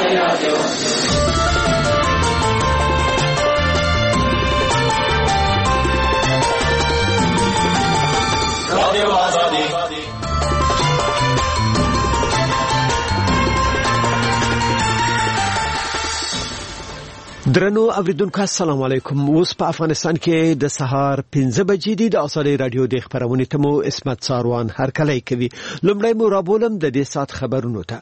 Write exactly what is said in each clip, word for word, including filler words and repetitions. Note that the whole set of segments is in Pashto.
درنو اوریدونکو السلام علیکم. اوس په افغانستان کې د سهار پنځه بجې دي. د ازادي رادیو د خبرونې ته مو اسمت ساروان هرکلی کوي. لومړی مو رابولم د دې سات خبرونو ته.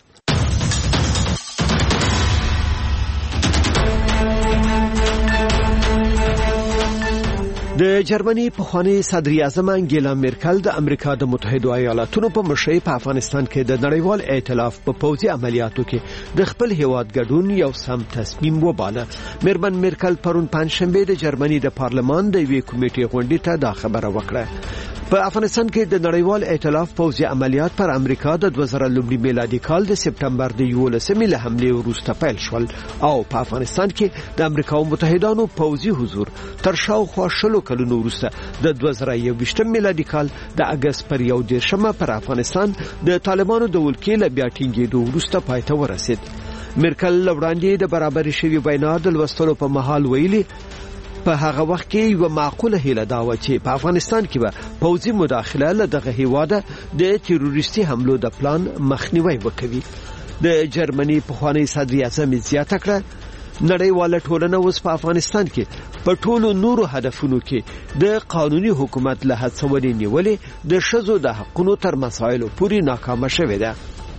د جرمني پخوانی صدر اعظم انګیلا میرکل د امریکا د متحده ایالاتونو په مشرۍ په افغانستان کې د نړیوال ائتلاف په پوځي عملیاتو کې د خپل هیواد ګډون یو سم تصمیم وباله. میرمن میرکل پرون پنځشنبه د جرمني د پارلمان د یوې کمیټې غونډې ته دا خبره وکړه. په افغانستان کې د نړیوال ائتلاف پوځي عملیات پر امریکا د دوه زره لومړي میلادي کال د سپټمبر د یولسمې له حملې وروسته پیل شول او په افغانستان کې د امریکا متحدانو پوځي حضور تر شاوخوا شلو کلونو وروسته د دوه زره یوویشتم میلادي کال د اگست پر یو دېرشمه پر افغانستان د طالبانو د ولکې له بیا ټینګېدو وروسته پای ته ورسید. میرکل وړاندې د برابرۍ شوی وینا د لوستلو په مهال ویلي په هغه وخت کې یو معقوله هیله دا و چې په افغانستان کې به پوځي مداخله له دغه هیواده د تروریستي حملو د پلان مخنیوي وکړي. د جرمني پخوانی صدر اعظم زیاته کړه نړیواله ټولنه اوس په افغانستان کې په ټولو نورو هدفونو کې د قانوني حکومت له هڅونې نیولې د ښځو د حقوقو تر مسایلو پورې ناکامه شوې ده.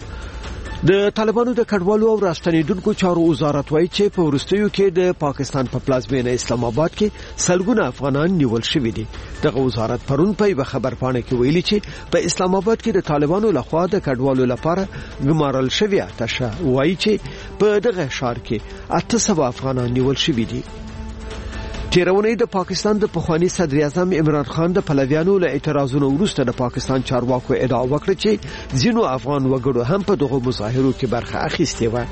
د طالبانو د کډوالو او راستنیدونکو چارو وزارت وایي چې په وروستیو کې د پاکستان په پلازمینه اسلام آباد کې سلګونه افغانان نیول شوي دي. دغه وزارت پرون په یو خبرپاڼه کې ویلي چې په اسلام آباد کې د طالبانو لخوا د کډوالو لپاره ګمارل شوی آتشه وایي چې په دغه ښار کې اته سوه افغانان نیول شوي دي. تیرونی د پاکستان د پخوانی صدر اعظم عمران خان د پلویانو له اعتراضونو وروسته د پاکستان چارواکو ادعا وکړه چې ځینو افغان وګړو هم په دغه مظاهرو کې برخه اخیستې و.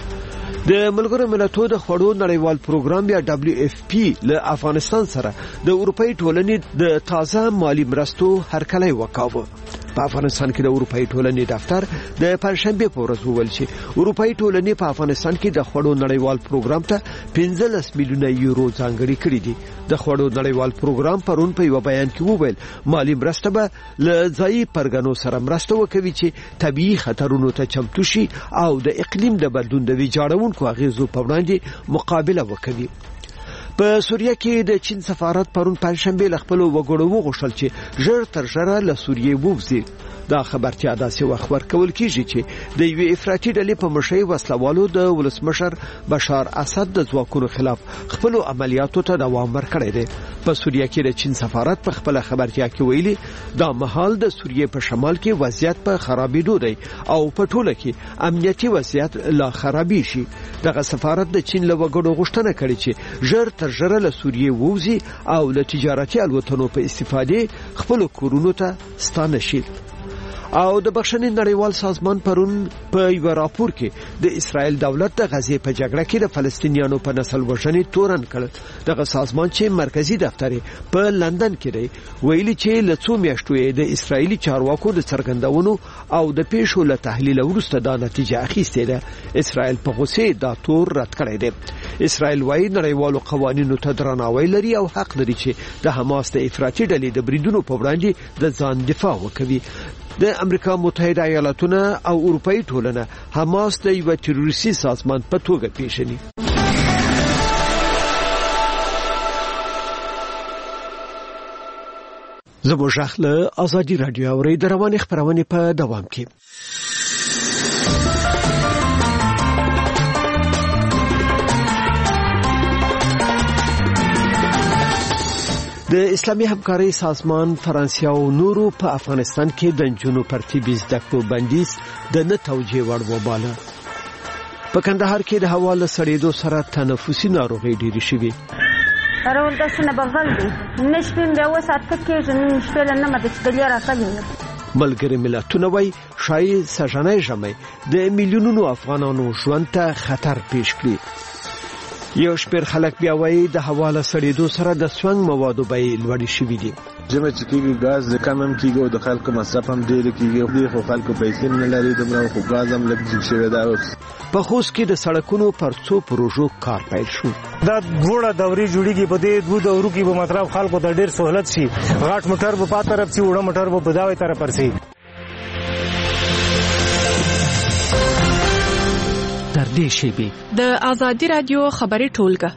د ملګرو ملتونو د خوړو نړیوال پروګرام یا دبليو اف پی له افغانستان سره د اروپאי ټولنې د تازه مالی مرستو هرکلی وکاوه. په افغانستان کې د اروپאי ټولنې دفتر د پنځشنبه په ورځ وویل چې اروپאי ټولنې په افغانستان کې د خوړو نړیوال پروګرام ته پنځلس میلیونه یورو ځانګړي کړي دي. د خوړو نړیوال پروګرام پرون په یو بیان کې وویل مالی مرسته به له ځایي پرګنو سره مرسته وکوي چې طبيعي خطرونو ته چمتو شي او د اقلیم د بدلون د ویجاړونکو اغیزو په وړاندې مقابله وکوي. په سوریه کې د چین سفارت پرون پنځشنبه ل خپل وګړو وغوښتل چې ژر تر ژره له سوریې ووځي. دا خبرتیا داسې وخت ورکول کیږي چې د یوې افراطي ډلې په مشرۍ وسلوالو د ولسمشر بشار اسد د ځواکونو خلاف خپل عملیاتو ته دوام ورکړی دی. په سوریه کې د چین سفارت په خپل خبرتیا کې ویلي دا مهال د سوریې په شمال کې وضعیت په خرابېدو دی او په ټوله کې امنیتي وضعیت لا خرابې شي. دغه سفارت د چین له وګړو غوښتنه کړې چې ژر تر ژره له سوریې ووځي او له تجارتي الوتنو په استفادې خپل کورونو ته ستانه شي. او د بخښنې نړیوال سازمان پرون په یو راپور کې د اسرائیل دولت د غزې په جګړه کې د فلسطینیانو په نسل وژنې تورن کړ. دغه سازمان چې مرکزی دفتر په لندن کې دی ویلي چې له څو میاشتو د اسرائیلي چارواکو د څرګندونو او د پیښو له تحلیل وروسته دا نتیجه اخیستې ده. اسرائیل په غوسه دا تور رد کړی دی. اسرائیل وايي نړیوالو قوانینو ته درناوی لري او حق لري چې د حماس د افراطي ډلې د بریدونو په وړاندې د ځان دفاع وکړي. د امریکا متحده ایالاتونه او اروپאי ټولنه حماس د یو تروریستي سازمان په توګه پیژني. زموږ له ازادي رادیو اوري د رواني خبرونه په دوام کې. د اسلامي همکارۍ سازمان فرانسیا او نورو په افغانستان کې د جنو پرتیبي زده کړو بندیز د نه توجیه وړ وباله. په کندهار کې د هوا له سړېدو سره تنفسي ناروغۍ ډېرې شوې. راول د سنه بغل دي نشپم د وسات کې جن نشپل نه مده د لري راځي. ملګری ملتونه وایي شایي سژنې جمعي د میلیونونو افغانانو ژوند ته خطر پیښ کړي. یو شمېر خلک بیا وایي د هوا له سړېدو سره د سونګ موادو بیې لوړې شوي دي. جمع چې کېږي ګاز کم هم کېږي او د خلکو مصرف هم ډېر کېږي، خو خلکو پیسې نه لري دومره، خو ګاز هم لږ جګ شوی دی. په خوست کې د سړکونو پر څو پروژو کار پیل شو. دا دوړه دورې جوړیږي، په دې دوه دورو کې به مطلب خلکو ته ډېر سہولت شي. غاټ موټر به په طرف شي، وړه موټر به په داوی طرف ورسي. تر دې شیبې د آزادي رادیو خبري ټولګه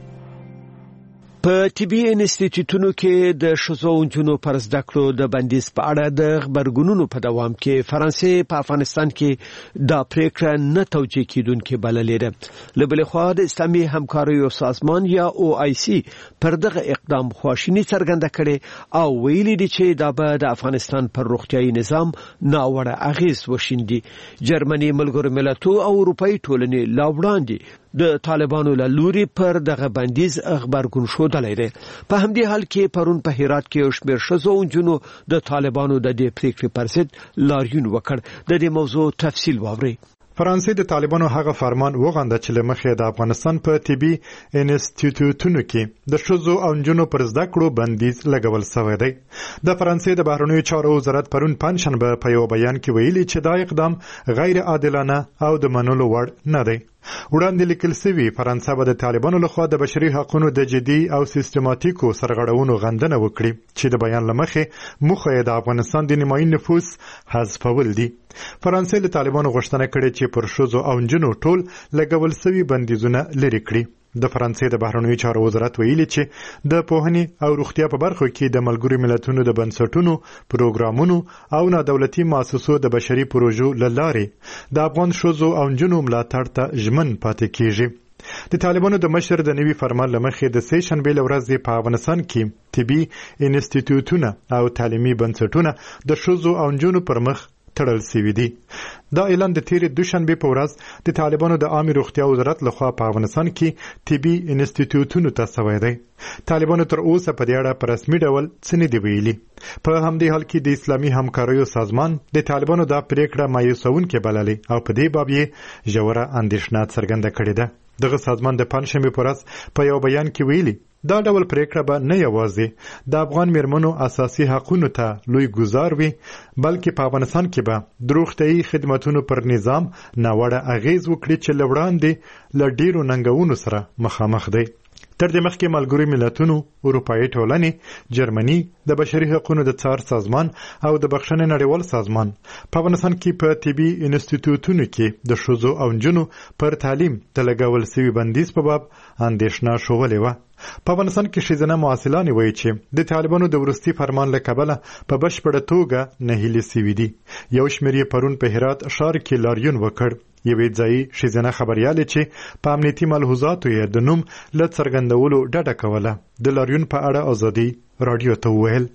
په طبي انسټیټیوټونو کې د ښځو او نجونو پر زده کړو د بندیز په اړه د خبرګونونو په دوام کې فرانسې په افغانستان کې دا پریکړه نه توجیه کیدونکې بللې ده. له بلې خوا د اسلامي همکاریو سازمان یا او آی سی پر دغه اقدام خواشیني څرګنده کړې او ویلي دي چې دا به د افغانستان پر روغتیايي نظام ناوړه اغیز وشیندي. جرمني ملګرو ملتونو او اروپאי ټولنې لا وړاندې د طالبانو له لوري پر دغه بندیز خبرګون شودلې ده. په همدې حال کې پرون په هرات کې یو شمېر ښځو او نجونو د طالبانو د دې پریکړې پر ضد لاریون وکړ. د دې موضوع تفصیل واورئ. فرانسې د طالبانو هغه فرمان وغنده چې لمخې د افغانستان په طبي انسټیټیوټونو کې د ښځو او نجونو پر زده کړو بندیز لګول شوی دی. د فرانسې د بهرنیو چارو وزارت پرون پنځشنبه په یو بیان کې ویلي چې دا اقدام غیر عادلانه او د منلو وړ نه دی. وړاندې لیکل شوی فرانسه به د طالبانو لخوا د بشري حقوقو د جدي او سیستماتیکو سرغړونو غندنه وکړي چې د بیان لمخې موخه د افغانستان د نیمایي نفوس حذفول دي. فرانسې له طالبانو غوښتنه کړې چې پر ښځو او نجونو ټول لګول شوي بندیزونه لرې کړي. د فرانسې د بهرنیو چارو وزارت ویلي چې د پوهنې او روغتیا په برخو کې د ملګرو ملتونو د بنسټونو، پروګرامونو او نادولتي مؤسسو د بشري پروژو له لارې د افغان ښځو او نجونو ملاتړ ته ژمن پاتې کیږي. د طالبانو د مشر د نوي فرمان لمخې د سې شنبې ورځې په افغانستان کې طبي انسټیټیوټونه او تعلیمي بنسټونه د ښځو او نجونو پر مخ تړل شوی دی. دا اعلان د تیرې دوشنبه په ورځ د طالبانو د عامه روغتیا وزارت لخوا په افغانستان کې طبي انسټیټیوټونو ته شوی دی. طالبانو تر اوسه په دې اړه په رسمي ډول څه نه دی ویلي. په همدې حال کې د اسلامي همکاریو سازمان د طالبانو دا پریکړه مایوسونکې بللې او په دې باب یې ژوره اندېښنه څرګنده کړې ده. دغه سازمان د پنځشنبه په ورځ په یو بیان کې ویلي دا ډول پریکړه به نه یوازې د افغان میرمنو اساسي حقوقو ته لوی ګزار وي، بلکې په افغانستان کې به د روغتیايي خدماتو پر نظام ناوړه اغیز وکړي چې لوړاندې ل ډیرو ننګونو سره مخامخ دی. تر دې مخکې ملګرو ملتونو، اروپאי ټولنې، جرمني، د بشري حقوقو د څار سازمان او د بخښنې نړیوال سازمان په افغانستان کې په طبي انسټیټیوټونو کې د ښځو او نجونو پر تعلیم د لګول شوي بندیز په باب اندېښنه شولې وه. په افغانستان کې ښځینه محصلانې وایي چې د طالبانو د وروستي فرمان له کبله په بشپړه توګه نهیلې شوي دي. یو شمېر یې پرون په هرات ښار کې لاریون وکړ. یوې ځایي ښځینه خبریالې چې په امنیتي ملحوظاتو یې د نوم له څرګندولو ډډه کوله د لاریون په اړه آزادي رادیو ته وویل.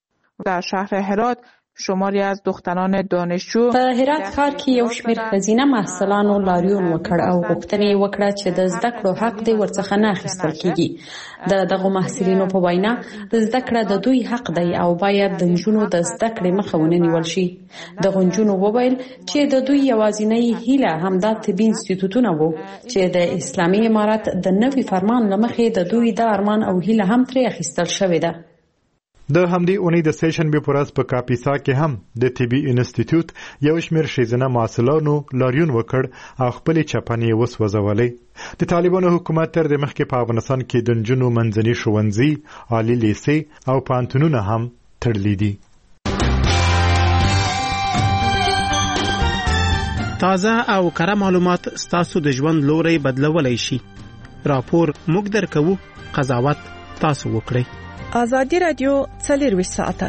در شهر هرات شماری از دختران دانشجو په هرات ښار کې یو شمېر ښځینه محصلانو لاریون وکړ او غوښتنه یې وکړه چې د زده کړو حق دې ورڅخه نه اخیستل کیږي. د دغه محصلینو په وینا زده کړه د دوی حق دی او باید د نجونو د زده کړې مخه ونه نیول شي. دغه نجونو وویل چې د دوی یوازینۍ هیله همدا طبي انسټیټیوټونه وو چې د اسلامي امارت د نوي فرمان له مخې د دوی د ارمان او هیله هم ترې اخیستل شوې ده. د همدې اونۍ د سې شنبې په ورځ په کاپیسا کې هم د طبي انسټیټیوټ یو شمېر ښځینه محصلانو لاریون وکړ او خپلې چپنې وسوځولې. د طالبانو حکومت تر دې مخکې په افغانستان کې د نجونو منځني ښوونځي، عالي لیسې او پوهنتونونه هم تړلي دي. تازه او کره معلومات ستاسو د ژوند لوري بدلولای شي. راپور موږ درکوو، قضاوت تاسو وکړئ. آزادي رادیو څلرویشت ساعته.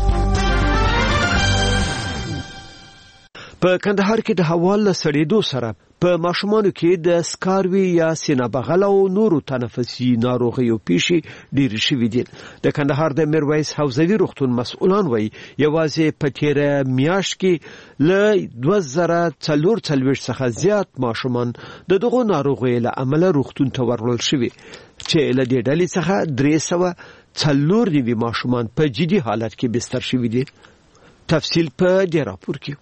په کندهار کې د هوا له سړېدو سره په ماشومانو کې د سکاروي یا سینه بغل او نورو تنفسي ناروغیو پیښې ډېرې شوې دي. د کندهار د میرویس حوزوي روغتون مسؤلان وایي یوازې په تیره میاشت کې له دوه زره څلور څلوېښت څخه زیات ماشومان د دغو ناروغیو له امله روغتون ته ورول شوي چې له دې ډلې څخه درې سوه څلور نوي ماشومان په جدي حالت کې بستر شوي دي. تفصیل په دې راپور کې.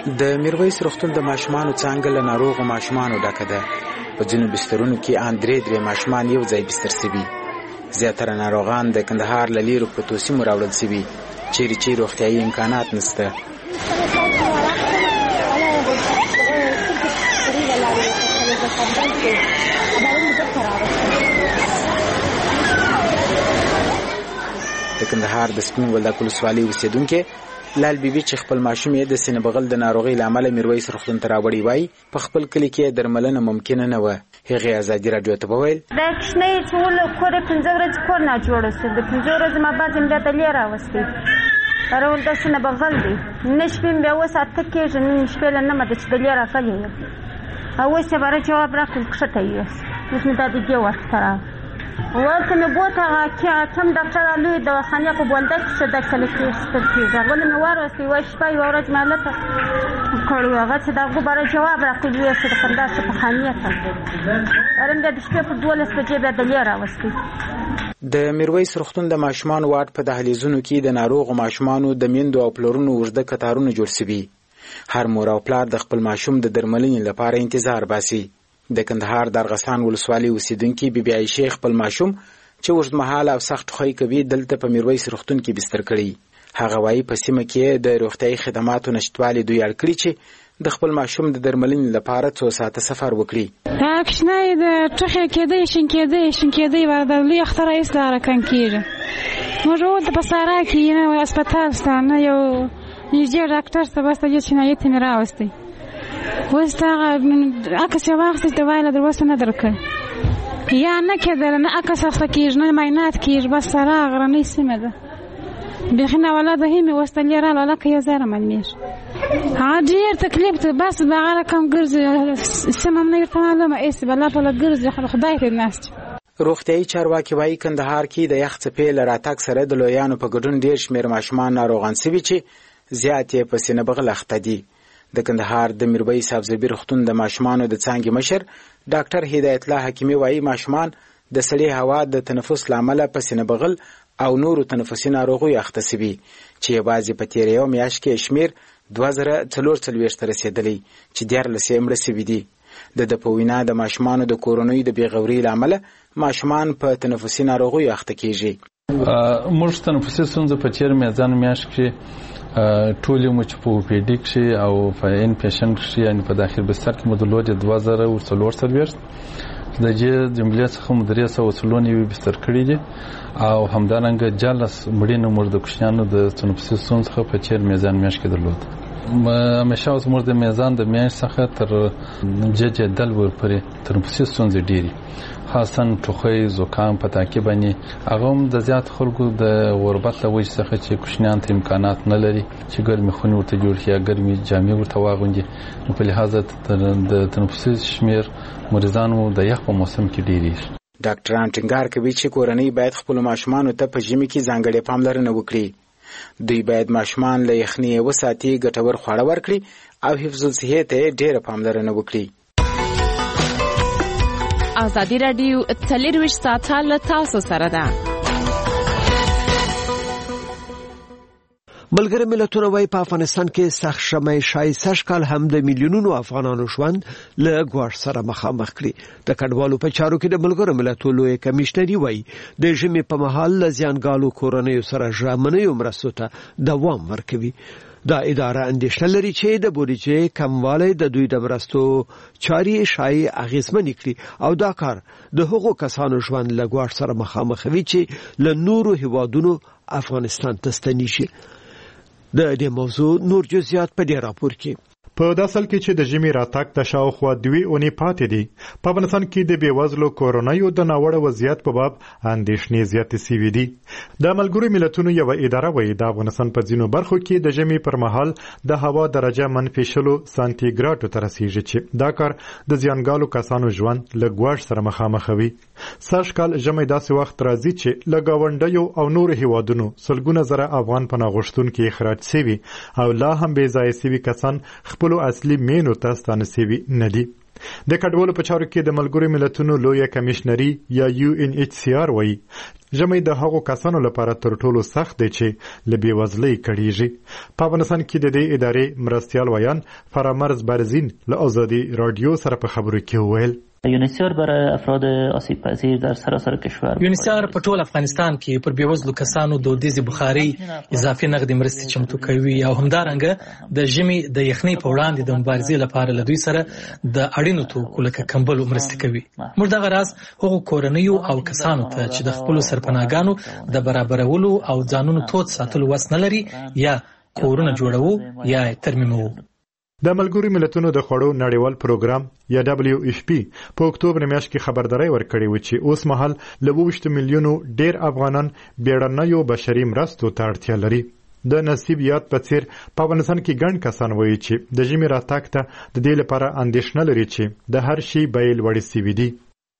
د میرویس روغتون د ماشومانو څانګه له ناروغو ماشومانو ډکه ده. په ځینو بسترونو کې ان درې درې ماشومان یو ځای بستر سوي. زیاتره ناروغان د کندهار له لیرو پرتو سیمو راوړل سوي چیرې چې روغتیایي امکانات نشته. د کندهار د سپین ولدک ولسوالۍ اوسېدونکې لال بیبي چې خپل ماشوم یې د سینه بغل د ناروغۍ له امله میرویس روغتون ته راوړی وای په خپل کلي کې درملنه ممکنه نه وه. هغې ازادي راډیو ته وویل دا کوچنی چې ول کور یې پنځه ورځې کور ناجوړه شو. د پنځه ورځې ما بعد یې بیا دلې راوستی راول د سینه بغل دی نه شپې بیا اوس اته کېږي نن شپې له نهمه ده چې دلې راغلی یم او اوس یې باره جواب راکړل کښته یوست اوس مې دا د دې وخت ته راغی ورته مې بوت هغه کم ډاکټر لوی دواخانې په بولدک کښې دا کله کېستل کېږي هغولې مې واروستی یوه شپه یوه ورځ مې هلته کړی و هغه چې د هغو باره جواب راکړل یوست د خندا څه په خانې ته ارم بیا د شپې په دولس بجې بیا دلې راوستی. د میرویس روغتون د ماشومانو واټ په دهلیزونو کې د ناروغو ماشومانو د میندو او پلرونو اوږده کتارونه جوړ سوي. هر مور او پلار د خپل ماشوم د درملنې لپاره انتظار باسي. د کندهار د ارغسان ولسوالۍ اوسېدونکي بیبي عایشې خپل ماشوم چې اوږدمهاله او سخت ټوخی کوي دلته په میرویس روغتون کې بستر کړی. هغه وایي په سیمه کې د روغتیایي خدماتو نشتوالي دوی اړ کړي چې د خپل ماشوم د درملنې لپاره څو ساعته سفر وکړي. دا کوچنی د ټوخی کېدی شین کېدی شین کېدی ور د لوی اختر ایس لاره کم کېږي. موږ ولته په سارا کې نه هسپتال سته نه یو نږدې ډاکټر ته بس ته چې نه یې مې راوستی اوس دا عکس یې واخیست دوا یې له در اوسه نه درکړ یا نه کېدله نه عکس اخته کېږي نه معاینات کېږي بس سارا غرنۍ سیمه ده بیخي ناوله ده هیمې اوس دلې راغله لکه یو ځای رامعلومېږي. هغه ډېر تکلیف ده بس به هغه رقم ګرځي سیمه هم نه ورته معلومه ایسې به لا پله ګرځي خدای ته ناست. روغتیایي چارواکي وایي کندهار کې د یخ څپې له راتګ سره د لویانو په ګډون ډېر شمېر ماشومان ناروغان سوي چې زیات یې په سینه بغل اخته دي. د کندهار د میرویس افزربي روغتون د ماشومانو د څانګې مشر ډاکټر هدایت الله حکیمي وایي ماشومان د سړې هوا د تنفس له امله په سینه بغل او نورو تنفسي ناروغیو اخته سوي چې یوازې په تېره یوه میاشت کې شمېر دوه زره څلور څلوېښت ته رسېدلی چې دیارلس یې مړه سوي دي. د ده په وینا د ماشومانو د کورنیو د بېغورۍ له امله ماشومان په تنفسي ناروغیو اخته کېږي. موږ تنفسي ستونزه په تېره میزان میاشت کې ټولې مو چې په او پی ډي کښې او په ان پیشنټ کښې یعنې په داخل بستر کې مو درلودې دوه زره څلور څلوېښت د دې جملې څخه مو درې سوه څلور نوي بستر کړي دي او همدارنګه جالس مړینه موږ د کوچنیانو د تنفسي ستونزو څخه په تېر میزان میاشت کې درلود. همیشه اوس موږ د میزان د میاشت څخه تر جدل ورپورې تنفسي ستونزې ډېرې خاصا ټوخی زکام په تعقیب باندې هغه هم د زیات خلکو د غربت له وجې څخه چې کوچنیان ته امکانات نه لري چې ګرمې خونې ورته جوړ کړي یا ګرمې جامې ورته واغوندي نو په لحاظه د تنفسي شمېر مریضانو د یخ په موسم کې ډېرېږي. ډاکټران ټینګار کوي چې کورنۍ باید خپلو ماشومانو ته په ژمي کې ځانګړې پاملرنه وکړي. دوی باید ماشومان له یخنۍ وساتي ګټور خواړه ورکړي او حفظ الصحې ته ډېره پاملرنه وکړي. ازادي راډیو څلرویشت ساعته له تاسو سره ده. ملګری ملتونه وايي په افغانستان کې سخت شمع شایسته شکل هم د میلیونونو افغانانو ژوند له ګواښ سره مخامخ کړي. د کډوالو په چارو کې د ملګرو ملتونو لوی کمیشنري وايي د ژمي په مهال له زیانګالو کورنیو سره ژمنیو مرستو ته دوام ورکوي. دا اداره اندېښنه لري چې د بودیجې کموالی د دوی د مرستو چارې شایي اغېزمنې کړي او دا کار د هغو کسانو ژوند له ګواښ سره مخامخوي چې له نورو هیوادونو افغانستان ته ستنیږي. د دې موضوع نور جزئیات په دې راپور کې. په داسل کې چې د ژمي راتګ د شاوخوا دوی اونۍ پاتې دي په افغانستان کې د بیوزلو کورنیو د ناوړه وضعیت په باب اندېښنې زیاتې سوي دي. د ملګرو ملتونو یوه اداره وایي د افغانستان په ځینو برخو کې د ژمي پر مهال د هوا درجه منفي شلو سانتیګراډو ته رسیږي چې دا کار د زیانګالو کسانو ژوند له ګواښ سره مخامخوي. سږکال ژمی داسې وخت راځي چې له ګاونډیو او نورو هیوادونو سلګونه زره افغان پناه غوښتونکي اخراج سوي او لا هم بې ځایه سوي کسان خپلو اصلي مینو ته ستانه سوي نه دي. د کډوالو په چارو کې د ملګرو ملتونو لویه کمیشنري یا یو ان ایچ سی آر وایي ژمی د هغو کسانو لپاره تر ټولو سخت دی چې له بېوزلۍ کړېږي. په افغانستان کې د دې ادارې مرستیال ویان فرامرز برزین له آزادي رادیو سره په خبرو کې وویل یونیسیار برای افراد آسیب پذیر در سراسر کشور. یونیسیار په ټول افغانستان کې پر بېوزلو کسانو دودیزې بخاري اضافي نقدي مرستې چمتو کوي او همدارنګه د ژمي د یخنۍ په وړاندې د مبارزې لپاره له دوی سره د اړینو توکو لکه کمبلو مرستې کوي. موږ دغه راز هغو کورنیو او کسانو ته چې د خپلو سرپناهګانو د برابرولو او ځانونو تود ساتلو وس نه لري یا کورونه جوړوو یا ترمیموو. د ملګرو ملتونو د خوړو نړیوال پروګرام یا دبلیو ایف پی په اکتوبر میاشت کې خبرداري ورکړې و چې اوس مهال له اووه میلیونو ډیر افغانان بیړنیو بشري مرستو ته اړتیا لري. د نصیب یاد په څیر په افغانستان کې ګڼ کسان وایي چې د ژمي راتګ ته د دې لپاره اندېښنه لري چې د هر شي بیې لوړې سوي دي.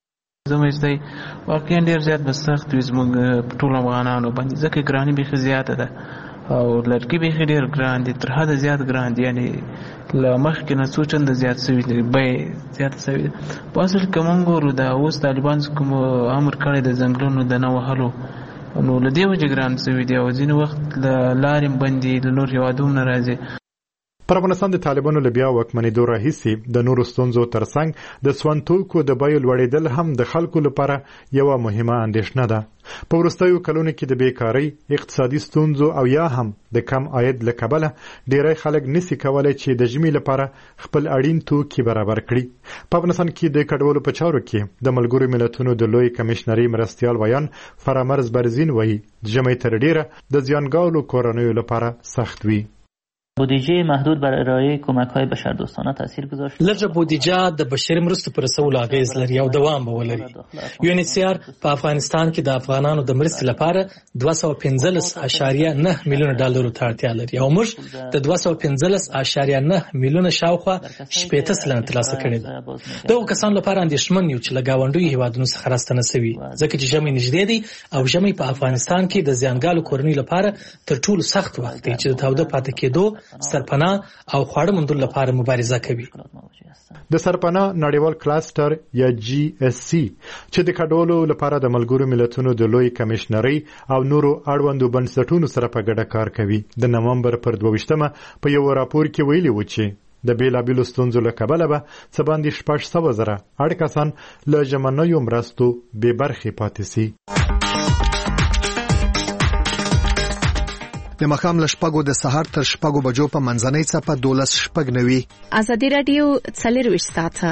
زموږ دی واقعا ډېر زیات به سخت وي زموږ په ټولو افغانانو باندې ځکه ګراني بیخي زیاته ده او لرګي بیخي ډېر ګران دي تر حده زیات ګران دي یعنې له مخکې نه څو چنده زیات سوي دي بیې زیاته سوي ده. په اصل کې موږ ګورو دا اوس طالبان کوم امر کړی د ځنګلونو د نه وهلو نو له دې وجې ګران سوي دي او ځینې وخت له لارې هم بند دي له نور هېوادونو نه راځي. پر افغانستان د طالبانو له بیا واکمنېدو راهیسې د نورو ستونزو ترڅنګ د سون توکو د بیو لوړېدل هم د خلکو لپاره یوه مهمه اندېښنه ده. په وروستیو کلونو کې د بیکارۍ، اقتصادي ستونزو او یا هم د کم عاید له کبله ډیری خلک نسي کولی چې د ژمي لپاره خپل اړین توکي برابر کړي. په افغانستان کې د کډوالو په چارو کې د ملګرو ملتونو د لوی کمیشنري مرستیال ویان فرامرز برزین وایي ژمی تر ډیره د زیانګالو کورنیو لپاره سخت وي. بودجه محدود بر ارائه کمک‌های بشردوستانه تاثیر گذاشت. لږه بودجه د بشري مرستو پر رسولو اغیز لري او دوام به ولري. یو ان ایچ سی آر په افغانستان کې د افغانانو د مرستې لپاره دوه سوه پنځلس اعشاریه نه میلیونه ډالرو ته اړتیا لري او موږ د دوه سوه پنځلس اعشاریه نه میلیونه شاوخوا شپېته سلنه ترلاسه کړې ده. دغو کسانو لپاره اندېښمن یو چې له ګاونډیو هېوادونو څخه راستنه سوي ځکه چې ژمی نږدې دی او ژمی په افغانستان کې د زیانګالو کورنیو لپاره تر ټولو سخت وخت دی چې د تاوده پاتې کېدو سرپناه او خواړه موندلو لپاره مبارزه کوي. د سرپناه نړیوال کلاستر یا جی اس سی چې د کډوالو لپاره د ملګرو ملتونو د لوی کمیشنري او نورو اړوندو بنسټونو سره په ګډه کار کوي د نومبر پر دوه ویشتمه په یو راپور کې ویلي و چې د بیلابیلو ستونزو له کبله به څه باندې شپږ سوه زره اړ کسان له ژمنیو مرستو بې برخې پاتې سي. د مخام له شپږو د سهار تر شپږو بجو په منځنۍ څپه دولس شپږ نوي. ازادي راډیو څلرویشت ساعته.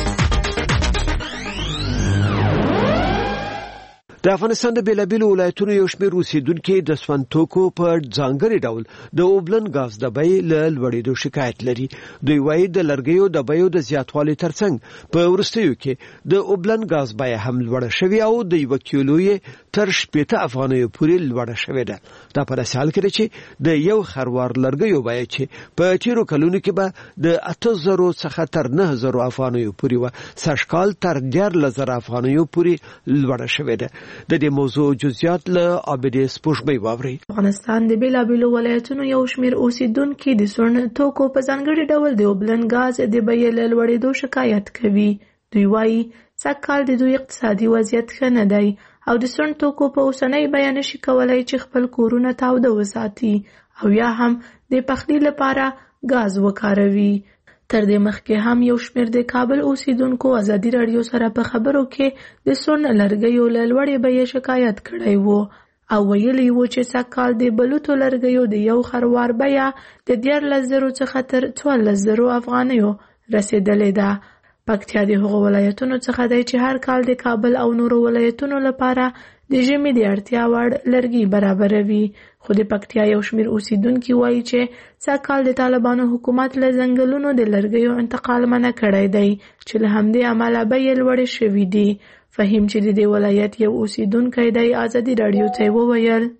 د افغانستان د بیلابیلو ولایتونو یو شمېر اوسیدونکي د سون توکو په ځانګړي ډول د اوبلن غاز د بیې له لوړېدو شکایت لري. دوی وایي د لرګیو د بیو د زیاتوالي ترڅنګ په وروستیو کې د اوبلن غاز بیه هم لوړه شوې او د یو کیلو یې تر شپېته افغانیو پورې لوړه شوې ده. دا په داسې حال کې ده چې د یو خروار لرګیو بیه چې په تیرو کلونو کې به د اته زرو څخه تر نه زرو افغانیو پورې وه سږکال تر دیارلس زره افغانیو پورې لوړه شوې ده. د دې موضوع جزئیات له عابدې سپوږمۍ واوري. افغانستان د بیلابیلو ولایتونو یو شمېر اوسیدونکي د سون توکو په ځانګړي ډول د اوبلن غاز د بیې له لوړېدو شکایت کوي. دوی وایي سږکال د دوی اقتصادي وضعیت ښه نه دی او د سون توکو په اوسنۍ بیه نشي کولی چې خپل کورونه تاوده وساتي او یا هم د پخلي لپاره غاز وکاروي. تر دې مخکې هم یو شمېر د کابل اوسیدونکو ازادي راډیو سره په خبرو کې د سون لرګیو له لوړې بیې شکایت کړی و او ویلي و چې سږکال د بلوطو لرګیو د یو خروار بیه د دیارلس زرو څخه تر څوارلس زرو افغانیو رسېدلې ده. پکتیا د هغو ولایتونو څخه دی چې هر کال د کابل او نورو ولایتونو لپاره د ژمي د اړتیا وړ لرګي برابروي. خو د پکتیا یو شمېر اوسیدونکي وایي چې سږکال د طالبانو حکومت له ځنګلونو د لرګیو انتقال منع کړی دی چې له همدې امله بیې لوړې شوي دي. فهیم چې د دې ولایت یو اوسیدونکی دی ازادي راډیو ته وویل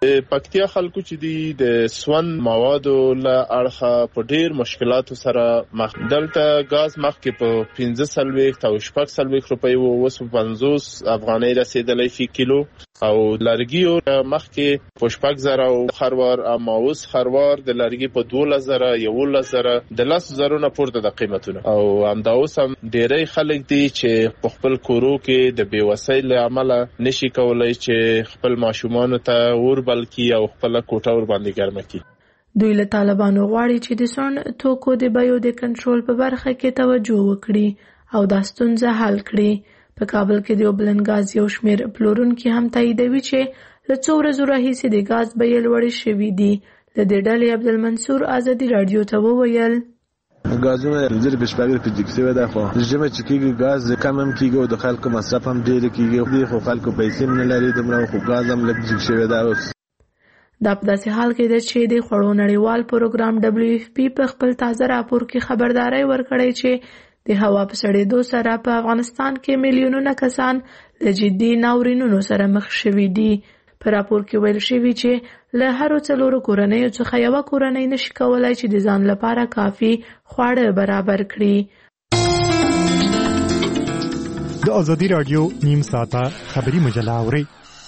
پکتیا خلکو چې دی د سون موادو له اړخه په ډیر مشکلاتو سره مخ دلته غاز مخکې په پنځه سلويخت او شپږ سلويخت روپۍ وو اوس په پنځوس افغانۍ رسیدلې فی کیلو او لرګیو مخکې په شپږ زره او خروار اما اوس خروار د لرګي په دولس زره یولس زره د لس زره نه پورته د قیمتونه او همدا اوس هم ډیری خلک دي چې په خپل کورو کې د بیوسۍ له امله نشي کولای چې خپل ماشومان ته اور بلکې او خپل کوټه ور باندې ګرمه کړي. دوی له طالبانو غواړي چې د سون توکو د بیو د کنټرول په برخه کې توجه وکړي او دا ستونزه حل کړي. په کابل کې د اوبلن غاز یو شمېر پلورونکي هم تاییدوي چې له څو ورځو راهیسې د غاز بیې لوړې شوي دي. له دې ډلې عبدالمنصور ازادي راډیو ته وویل غازونه زیر بشپاګر په جکسي ودا خو رژیم چې کیږي غاز کم هم کیږي او د خلکو مصرف هم ډیر کیږي خو خلکو پیسې نه لري دمره خو غاز هم لږ جکسي ودا اوس دا په داسې حال کې ده چې د خوړو نړیوال پروګرام دبليو اف پی په خپل تازه راپور کې خبرداري ورکړې چې د هوا په سړېدو سره په افغانستان کې میلیونونه کسان له جدي ناورینونو سره مخ شوي دي. په راپور کې ویل شوي چې له هرو څلورو کورنیو څخه یوه کورنۍ نشي کولای چې د ځان لپاره کافي خواړه برابر کړي. د ازادي راډیو نیم ساعته خبري مجله اورئ.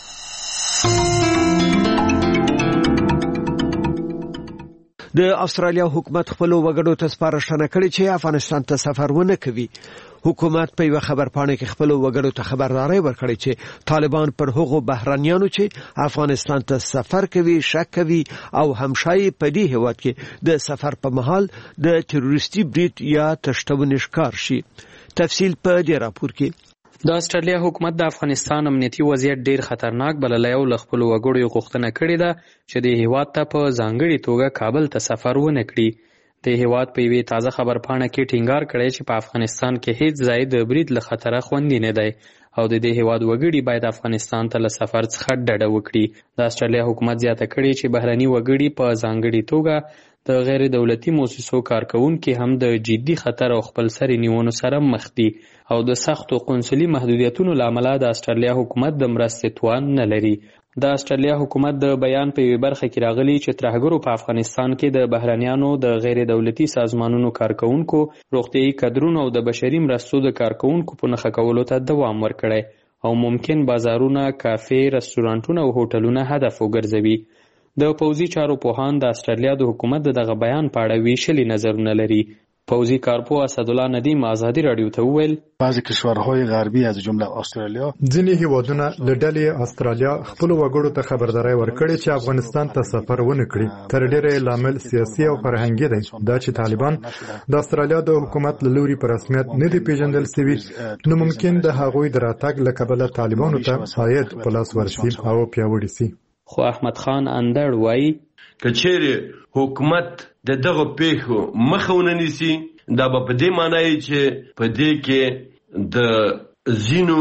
د استرالیا حکومت خپل وګړو ته سپارښتنه کړې چې افغانستان ته سفر ونه کوي. حکومت په یو خبرپاڼه کې خپل وګړو ته خبرداري ورکړې چې طالبان پر هغو بهرانيانو چې افغانستان ته سفر کوي شک کوي او همشای په دې هیواد کې د سفر په مهال د تروریستي برید یا تشتون ښکار شي. تفصیل په دې راپور کې. د استرالیا حکومت د افغانستان امنیتي وضعیت ډیر خطرناک بللی او له خپلو وګړو غوښتنه کړې ده چې د هیواد ته په ځانګړې توګه کابل ته سفر ونه کړي. د هیواد په یوې تازه خبرپاڼه کې ټینګار کړی چې په افغانستان کې هیڅ ځای د برید له خطره خوندي نه دی او د دې هیواد وګړي باید افغانستان ته له سفر څخه ډډه وکړي. د استرالیا حکومت زیاته کړې چې بهرني وګړي په ځانګړې توګه د غیر دولتي موسسو کارکونکي هم د جدي خطر او خپلسري نیونو سره مخ دي او د سختو قونسلي محدودیتونو له امله د استرالیا حکومت د مرستې توان نه لري. د استرالیا حکومت د بیان په یوې برخه کې راغلي چې ترهګرو په افغانستان کې د بهرنیانو د غیر دولتي سازمانونو کارکونکو روغتیايي کادرونو او د بشري مرستو د کارکونکو په نښه کولو ته دوام ورکړی او ممکن بازارونه، کافې، رستورانټونه او هوټلونه هدف وګرځوي. د پوځي چارو پوهان د استرالیا د حکومت د دغه بیان په اړه ویشلي نظرونه لري. پوځي کارپو اسدالله ندیم ازادي راډیو ته وویل بعضی کشورهای غربی از جمله استرالیا ځینې هیوادونه له ډلې استرالیا خپل وګړو ته خبرداري ورکړي چې افغانستان ته سفر ونه کړي. تر ډیره لامل سیاسي او فرهنګي دی دا چې طالبان د استرالیا د حکومت له لوري په رسمیت نه دی پیژندل شوي نو ممکن د هغوی د راتګ له کبله طالبانو ته عاید په لاس ورسي او پیاوړي سي. خو احمد خان اندړ وایي کچېره حکومت د دغه پیښو مخه ونه نیسي دا به په دې معنی چې په دې کې د ځینو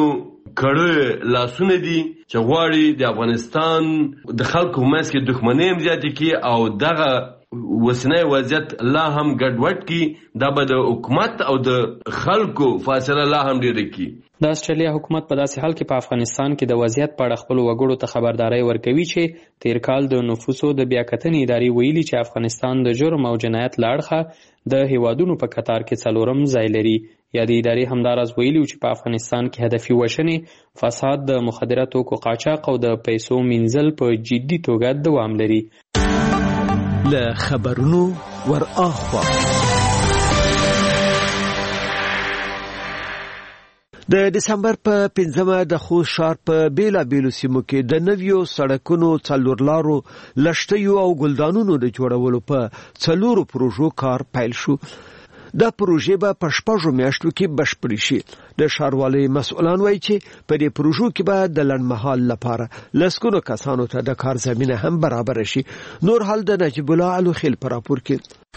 کړه لاسونه دي چې غواړي د افغانستان د خلکو منځ کې دښمنۍ هم زیاتې کړي او دغه وسنۍ وضعیت لا هم ګډوډ کړي. دا به د حکومت او د خلکو فاصله لا هم ډېره کړي. د استرالیا حکومت په داسې حال کې په افغانستان کې د وضعیت په اړه خپل وګړو ته خبرداري ورکوي چې تیر کال د نفوسو د بیاکتنې ادارې ویلي چې افغانستان د جرم او جنایت له اړخه د هیوادونو په کتار کې څلورم ځای لري. یا د ادارې همداراز ویلي چې په افغانستان کې هدفي وژنې، فساد، د مخدره توکو قاچاق او د پیسو مینځل په جدي توګه دوام لري. له خبرونو ور اخوا د دسمبر په پنځمه د خوست ښار په بیلابیلو سیمو کې د نویو سړکونو، څلورلارو، لښتیو او ګلدانونو د جوړولو په څلورو پروژو کار پیل شو. دا پروژې به په شپږو میاشتو کې بشپړې شي. د ښاروالۍ مسؤلان وایي چې په دې پروژو کې به د لنډمهال لپاره لسګونو کسانو ته د کار زمینه هم برابر شي. نور حال د نجیب الله الوخیل په راپور کې.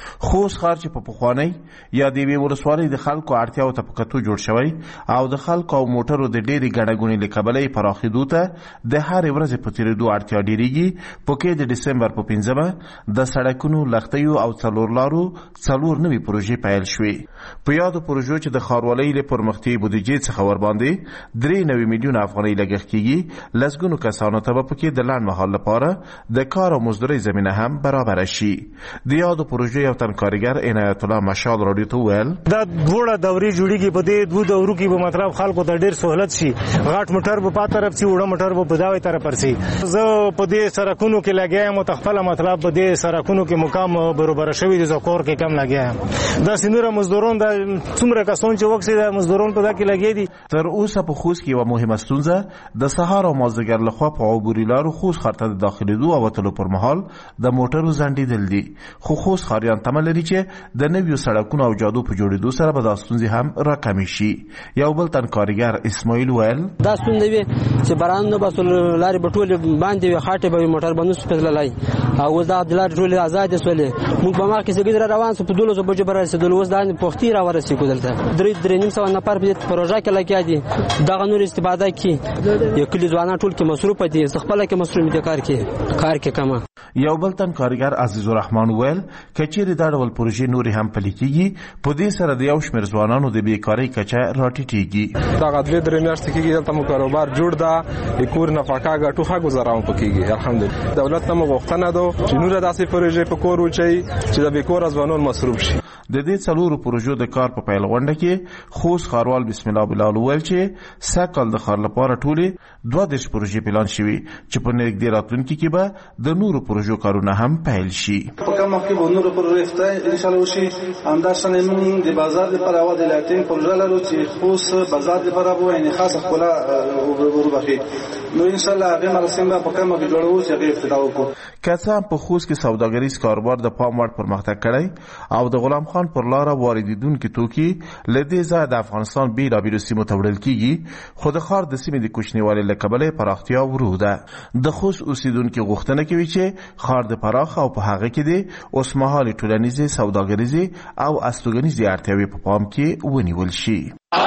خوست ښار چې په پخوانۍ یا د یوې ولسوالۍ د خلکو اړتیاو ته په کتو جوړ شوی او د خلکو او موټرو د ډېرې ګڼهګوڼې له کبله یې پراخېدو ته د هرې ورځې په تېرېدو اړتیا ډېرېږي. پکې د ډسمبر په پنځمه د سړکونو، لښتیو او څلور لارو څلور نوې پروژې پیل شوې. په یادو پروژو چې د ښاروالۍ له پرمختیایي بودیجې څخه ورباندې درې نوي میلیونه افغانۍ لګښت کېږي. لسګونو کسانو ته به پکې د لنډ مهال لپاره د کار او مزدورۍ زمینه هم برابره شي. د یادو پروژو یو تن کارګر عنایت الله مشال راډیو ته وویل دا دوړه دورې جوړیږي. په دې دوه دورو کې به مطلب خلکو ته ډېر سہولت شي. غټ موټر به په طرف شي، وړه موټر به په داوی طرف ورسي. زه په دې سرکونو کې لګیا یم او خپل مطلب په دې سرکونو کې مقام برابر شوی د زکور کې کم لګیا یم. دا سینوره مزدورون د څومره کسان چې وکړي د مزدورون په دا کې لګي دي. تر اوسه په خوست کې یوه مهمه ستونزه د سهار او مازدیګر لخوا په عبوري لارو خوست ښار ته د داخلېدو او وتلو پر مهال د موټرو ځنډېدل دي. خو خوست ښاریان تمه لري چې د نویو سړکونو او جادو په جوړېدو سره به دا ستونزې هم راکمې شي. یو بل تن کارګر اسماعیل ویل دا ستونزه وي چې باران نه بس لارې به ټولې باندې وي، خاټې به موټر به نسو پتللی او اوس دا د لارې ټولې آزادې سولې. موږ په مخکې سګید را روان سو په دولسو بجو به رسېدلو، اوس دا پوښتې را ورسېږو. دلته درې درې نیم سوه نفر په دې پروژه کې لګیا دي. دغه نور استفاده کوي. یو کلي ځوانان ټول کې مصروف دي، زه خپله کې مصروف دي کار کې کار کې کمه. یو بل تن کارګر عزیز الرحمن ویل که چیرې دا ډول پروژې نورې هم پلي کېږي، په دې سره د یو شمېر ځوانانو د بېکارۍ کچه راټیټېږي. دغه درې درې میاشتې کېږي دلته مو کاروبار جوړ ده، د کور نفقه ګټو ښه ګزاره مو پکېږي. الحمدلله دولت ته مو غوښتنه ده چې نوره داسې پروژې په کور واچوي چې د بېکاره ځوانان مصروف شي. د دې څلورو پروژو د کار په پیل غونډه کې خوست ښاروال بسم الله بلال وویل چې سږکال د ښار لپاره ټولې دوه دېرش پروژې پلان شوي چې په نږدې راتلونکي کې به د نورو پروژو کارونه هم پیل شي. په کوم وخت کې به نورو پروژې انشاءالله وشي. همداشانې موږ د بازار لپاره یوه د لاتین پروژه لرو چې خوست بازار لپاره به یعنې خاصه ښکلا وروبخي. نو انشاءالله هغې مراسم به په کوم وخت کې جوړوو چې هغې ابتدا وکړو. که څه هم په خوست کې سوداګریز کاروبار د پام وړ پرمختګ کړی او د غلام خان پر لاره واردېدونکي توکي له دې ځایه د افغانستان بېلابېلو سیمو ته وړل کېږي، خو د ښار د سیمې د کوچنیوالي له کبله پراختیا ورو ده. د خوست اوسېدونکي غوښتنه کوي چې ښار د پراخ او په هغه کې د اوسمهالې ټولنیزې، سوداګریزې او استوګنیزې اړتیاوې په پام کې ونیول شي.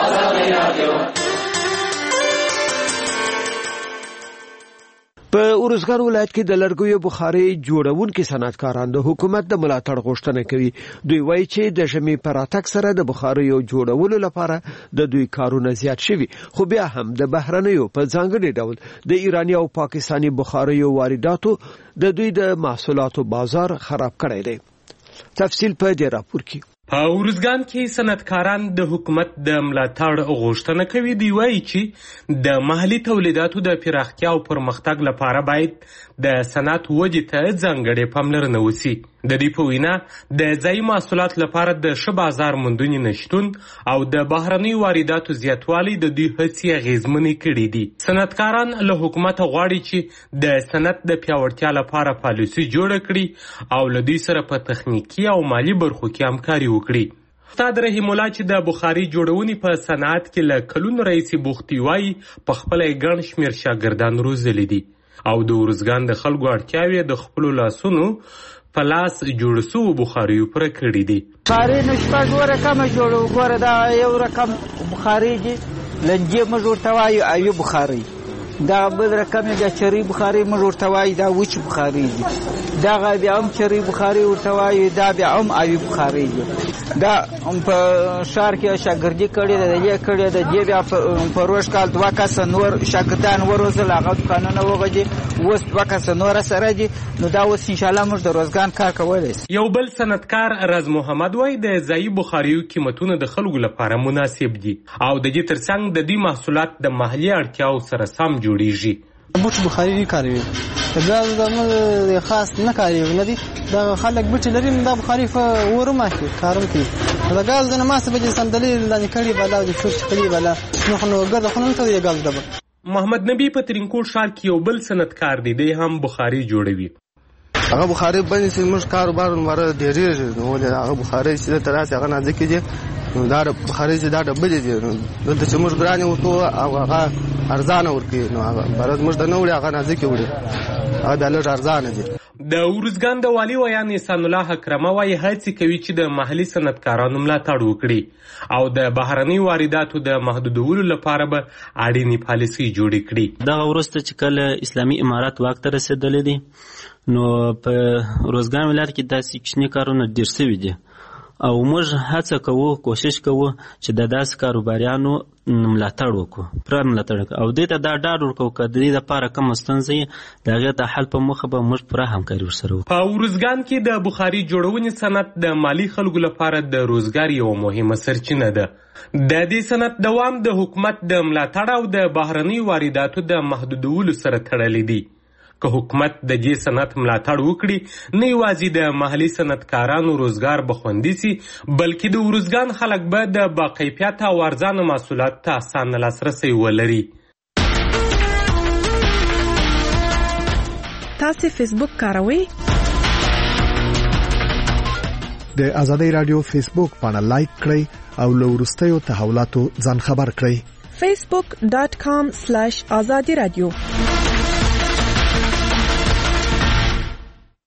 په ارزګان ولایت کې د لرګیو بخاري جوړونکي صنعتکاران د حکومت د ملاتړ غوښتنه کوي. دوی وایي چې د ژمي په راتګ سره د بخاریو جوړولو لپاره د دوی کارونه زیات شوي، خو بیا هم د بهرنیو په ځانګړي ډول د ایراني او پاکستاني بخاریو وارداتو د دوی د محصولاتو بازار خراب کړی دی. تفصیل په دې راپور کې. په ارزګان کې صنعتکاران د حکومت د ملاتړ غوښتنه کوي. دوی وایي چې د محلي تولیداتو د پراختیا او پرمختګ لپاره باید د صنعت ودې ته ځانګړې پاملرنه وشي. د دې په وینا د ځایي محصولات لپاره د ښه بازار موندنې نشتون او د بهرنیو وارداتو زیاتوالی د دوی هڅې اغېزمنې کړي دي. صنعتکاران له حکومته غواړي چې د صنعت د پیاوړتیا لپاره پالیسي جوړه کړي او له دوی سره په تخنیکي او مالي برخو کې همکاري وکړي. استاد رحیم الله چې د بخاري جوړونې په صنعت کې له کلونو راهیسې بوخت دي، وایي په خپله یې ګڼ شمېر شاګردان روزلي دي او د ارزګان د خلکو اړتیاوې د خپلو لاسونو په لاس جوړ سوو بخاریو پوره کړي دي. بخاري نو شپږ رقمه جوړو. ګوره دا یو رقم بخاري دي، لنجې موږ ورته وایو اوي بخاري. دا بل رقم بیا چرۍ بخاري موږ ورته وایو، دا وچ بخاري دي. دغه بیا هم چرۍ بخاري ورته وایو، دا بیا هم اوي بخاري دي. دا په ښار کې شاګردي کړې ده، د دې کړې ده. دې بیا په روژ کال دوه کسه نور شاګردان وروزل، هغه دوکانونه وغږي. اوس دوه کسه نور سره دي. نو دا اوس انشاءالله موږ د روزګان کار کولی شو. یو بل صنعتکار راز محمد وایي د ځایي بخاریو قیمتونه د خلکو لپاره مناسب دي او د دې ترڅنګ د دې محصولات د محلي اړتیاو سره سم جوړیږي. بوټ بخاري کاروي، د ګاز د خاص نه کاروي نه دي. دا خلک بوټ لري، دا بخاري په ورما کې کارم کوي. دا ګاز د نماس به صندلي لاندې کړي بلا د چوش کړي بلا نو نو ګرځ خو نه ته دی ګاز دبا. محمد نبی په ترینکوټ ښار کې یو بل صنعتکار دی، دی هم بخاري جوړوي. هغه بخاري باندې چې موږ کاروبار مره ډېرېږي، نو هغه بخاري چې تر اوسه هغه نازکې دي. نو دا بخاري چې دا ډبلې دي، دلته چې موږ ګرانې ورکوو او هغه ارزانه ورکوي. نو هغه فرض موږ د نه وړي، هغه نازکې وړي، هغه بیا لږ ارزانه دي. د ارزګان د والي ویان احسان الله اکرمه وايي هڅې کوي چې د محلي صنعتکارانو ملاتړ وکړي او د بهرني وارداتو د محدودولو لپاره به اړینې پالیسۍ جوړې کړي. دغه وروسته چې کله اسلامي امارات واک ته رسېدلی دی نو په روزګان ولایت کې داسې کوچني کارونه ډېر سوي دي او موږ هڅه کوو کوشش کوو چې د داسې کاروباریانو ملاتړ وکړو پوره ملاتړ وکړو او دې ته دا ډاډ ورکوو که د دې دپاره کومه ستونزه وي د هغې د حل په موخه به موږ پوره همکاري ورسره وکړو. په ارزګان کې د بخاري جوړونې صنعت د مالي خلکو لپاره د روزګار یوه مهمه سرچینه ده. د دې صنعت دوام د حکومت د ملاتړ او د بهرني وارداتو د محدودولو سره تړلی دی. که حکومت د دې صنعت ملاتړ وکړي نه یوازې د محلي صنعتکارانو روزګار به خوندي سي بلکې د ارزګان خلک به د باکیفیته او ارزانه محصولاتو ته اسانه لاسرسی ولري. تاسو فیسبوک کاروئ؟ د ازادۍ رادیو فیسبوک باندې لایک کړئ او له وروستیو تحولاتو ځان خبر کړئ. facebook.com slash azadi radio